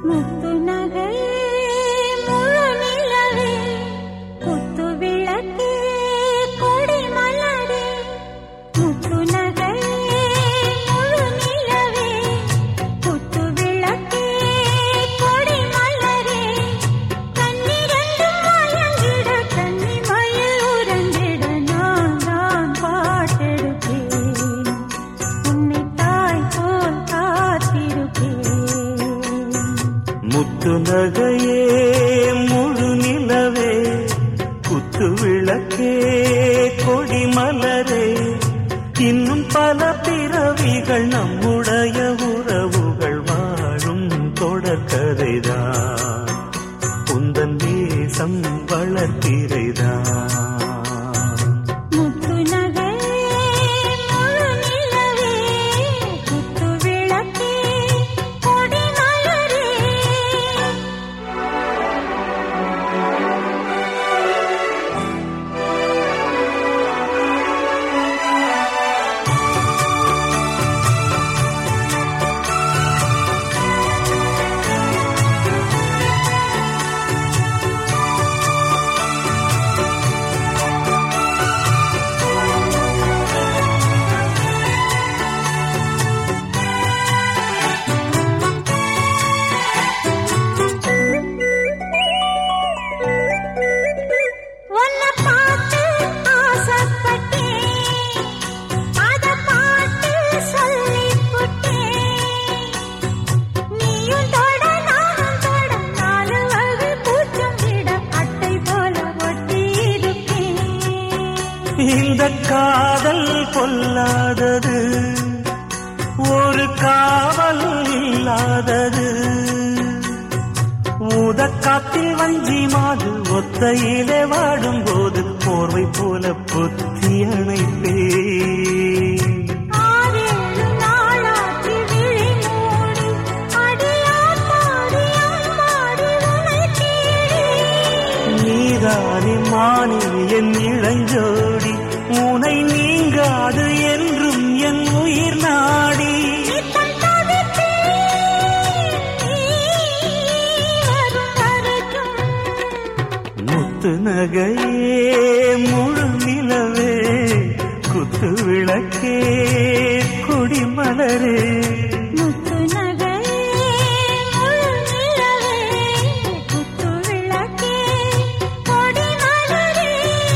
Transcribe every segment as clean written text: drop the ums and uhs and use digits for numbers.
முத்து நகையே முழு நிலவே குத்து விளக்கே கொடி மலரே முத்து நகையே முழு நிலவே குத்து விளக்கே கொடி மலரே கண்ணிரண்டு மயங்கிட கண்ணி மயில் உறங்கிட நான் தான் பாட்டெடுப்பேன் உன்னை தாய் போல் காத்திருப்பேன் முத்து நகையே முழு நிலவே குத்து விளக்கே கொடி மலரே இன்னும் பல பிறவிகள் நம்முடைய உறவுகள் வாழும் தொடர்கதைதான் உந்தன் தேசம் வளர்த்திரைதான் முத்து நகையே முழு நிலவே குத்து விளக்கே கொடி மலரே உன்னை பார்த்து ஆசைப்பட்டேன் அத பாட்டு சொல்லிப் புட்டேன் நீயும் தொட நானும் தொட நாலு வகை பூச்சும் விட அட்டை போல ஒட்டி இருப்பேன் இந்த காதல் பொல்லாதது ஒரு காவல் இல்லாதது ஊதக்காத்தில் வஞ்சி மாது ஒத்தையிலே வாடும்போது போர்வை போல பொத்தி அணைப்பேன் ஆறேழு நாளாகி விழி மூடி அடியாத்தாடி அம்மாடி உனை தேடி நீதானே மானே என் இளஞ்சோடி உனை நீங்காது என்றும் என் உயிர் நாடி நித்தம் தவித்தேன் நீ வரும் வரைக்கும் முத்து நகையே முழு நிலவே குத்து விளக்கே கொடி மலரே முத்து நகையே முழு நிலவே குத்து விளக்கே கொடி மலரே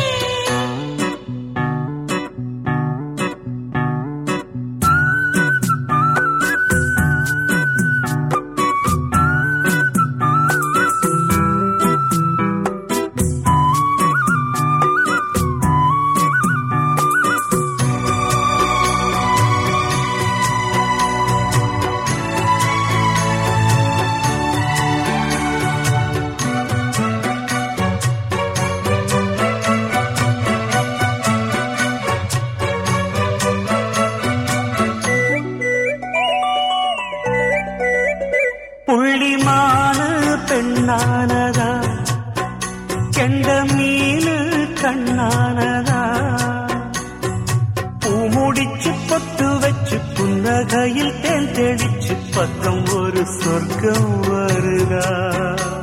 புள்ளிமான பெண்ணானதா கெண்ட மீனு கண்ணானதா பூ முடிச்சு பொட்டு வச்சு புன்னகையில் தேன் தெளிச்சு பக்கம் ஒரு சொர்க்கம் வருதா